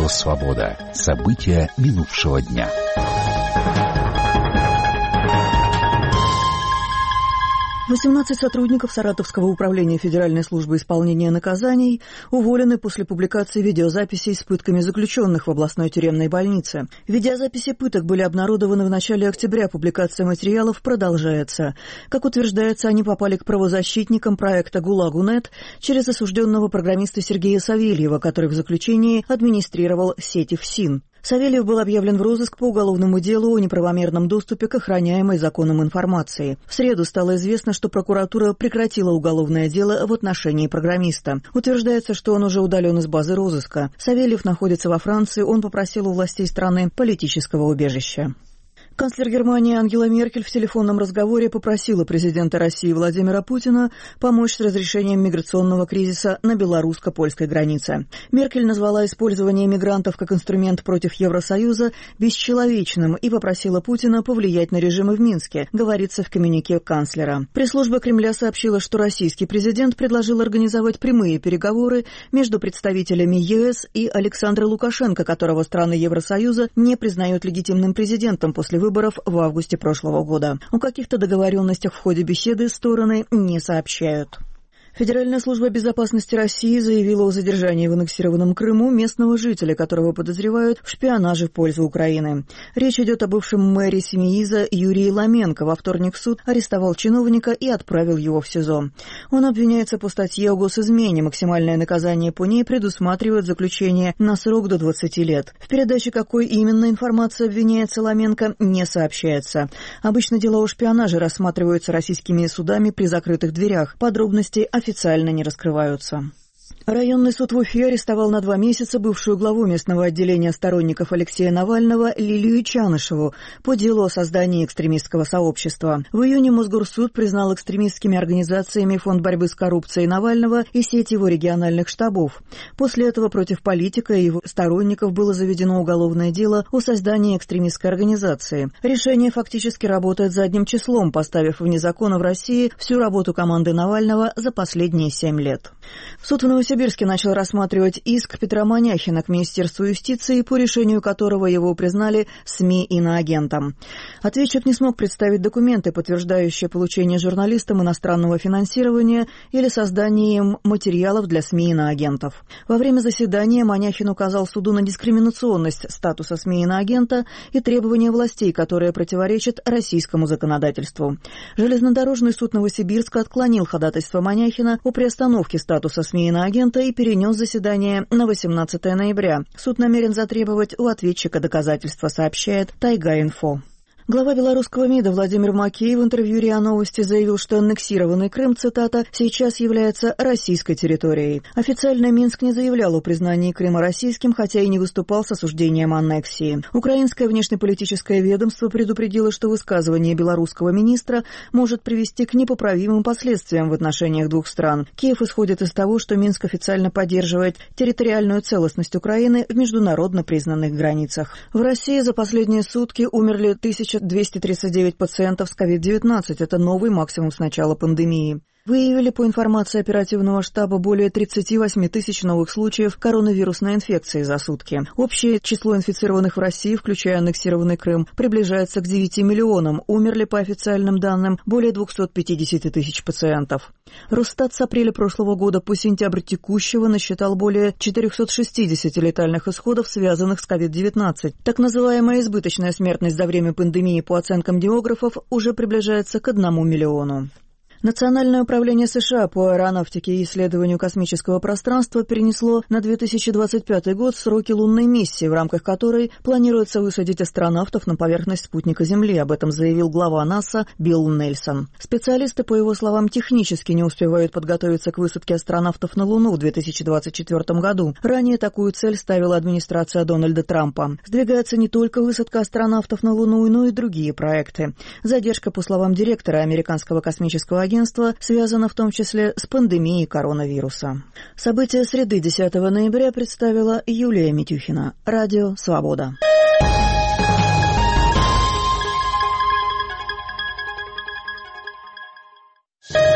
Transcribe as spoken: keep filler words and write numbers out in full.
Радио «Свобода». События минувшего дня. восемнадцать сотрудников Саратовского управления Федеральной службы исполнения наказаний уволены после публикации видеозаписей с пытками заключенных в областной тюремной больнице. Видеозаписи пыток были обнародованы в начале октября. Публикация материалов продолжается. Как утверждается, они попали к правозащитникам проекта «ГУЛАГу.нет» через осужденного программиста Сергея Савельева, который в заключении администрировал сети ФСИН. Савельев был объявлен в розыск по уголовному делу о неправомерном доступе к охраняемой законом информации. В среду стало известно, что прокуратура прекратила уголовное дело в отношении программиста. Утверждается, что он уже удален из базы розыска. Савельев находится во Франции, он попросил у властей страны политического убежища. Канцлер Германии Ангела Меркель в телефонном разговоре попросила президента России Владимира Путина помочь с разрешением миграционного кризиса на белорусско-польской границе. Меркель назвала использование мигрантов как инструмент против Евросоюза бесчеловечным и попросила Путина повлиять на режимы в Минске, говорится в коммюнике канцлера. Пресс-служба Кремля сообщила, что российский президент предложил организовать прямые переговоры между представителями ЕС и Александром Лукашенко, которого страны Евросоюза не признают легитимным президентом после выборов в августе прошлого года. О каких-то договоренностях в ходе беседы стороны не сообщают. Федеральная служба безопасности России заявила о задержании в аннексированном Крыму местного жителя, которого подозревают в шпионаже в пользу Украины. Речь идет о бывшем мэре Семииза Юрии Ломенко. Во вторник суд арестовал чиновника и отправил его в СИЗО. Он обвиняется по статье о госизмене. Максимальное наказание по ней предусматривает заключение на срок до двадцати лет. В передаче, какой именно информации обвиняется Ломенко, не сообщается. Обычно дела о шпионаже рассматриваются российскими судами при закрытых дверях. Подробности официально не раскрываются. Районный суд в Уфе арестовал на два месяца бывшую главу местного отделения сторонников Алексея Навального Лилию Чанышеву по делу о создании экстремистского сообщества. В июне Мосгорсуд признал экстремистскими организациями Фонд борьбы с коррупцией Навального и сеть его региональных штабов. После этого против политика и его сторонников было заведено уголовное дело о создании экстремистской организации. Решение фактически работает задним числом, поставив вне закона в России всю работу команды Навального за последние семь лет. Суд в Новосибирске Новосибирске начал рассматривать иск Петра Маняхина к Министерству юстиции, по решению которого его признали СМИ иноагентом. Ответчик не смог представить документы, подтверждающие получение журналистам иностранного финансирования или создание им материалов для СМИ иноагентов. Во время заседания Маняхин указал суду на дискриминационность статуса СМИ иноагента и требования властей, которые противоречат российскому законодательству. Железнодорожный суд Новосибирска отклонил ходатайство Маняхина о приостановке статуса СМИ иноагента и перенес заседание на восемнадцатое ноября. Суд намерен затребовать у ответчика доказательства, сообщает Тайга-Инфо. Глава белорусского МИДа Владимир Макеев в интервью РИА Новости заявил, что аннексированный Крым, цитата, «сейчас является российской территорией». Официально Минск не заявлял о признании Крыма российским, хотя и не выступал с осуждением аннексии. Украинское внешнеполитическое ведомство предупредило, что высказывание белорусского министра может привести к непоправимым последствиям в отношениях двух стран. Киев исходит из того, что Минск официально поддерживает территориальную целостность Украины в международно признанных границах. В России за последние сутки умерли тысяча двести тридцать девять пациентов с ковид девятнадцать. Это новый максимум с начала пандемии. Выявили по информации оперативного штаба более тридцать восемь тысяч новых случаев коронавирусной инфекции за сутки. Общее число инфицированных в России, включая аннексированный Крым, приближается к девяти миллионам. Умерли, по официальным данным, более двухсот пятидесяти тысяч пациентов. Росстат с апреля прошлого года по сентябрь текущего насчитал более четырехсот шестидесяти летальных исходов, связанных с ковид девятнадцать. Так называемая избыточная смертность за время пандемии, по оценкам демографов, уже приближается к одному миллиону. Национальное управление США по аэронавтике и исследованию космического пространства перенесло на две тысячи двадцать пятый год сроки лунной миссии, в рамках которой планируется высадить астронавтов на поверхность спутника Земли. Об этом заявил глава НАСА Билл Нельсон. Специалисты, по его словам, технически не успевают подготовиться к высадке астронавтов на Луну в две тысячи двадцать четвёртом году. Ранее такую цель ставила администрация Дональда Трампа. Сдвигается не только высадка астронавтов на Луну, но и другие проекты. Задержка, по словам директора американского космического агентства, связано в том числе с пандемией коронавируса. События среды десятого ноября представила Юлия Митюхина. Радио «Свобода».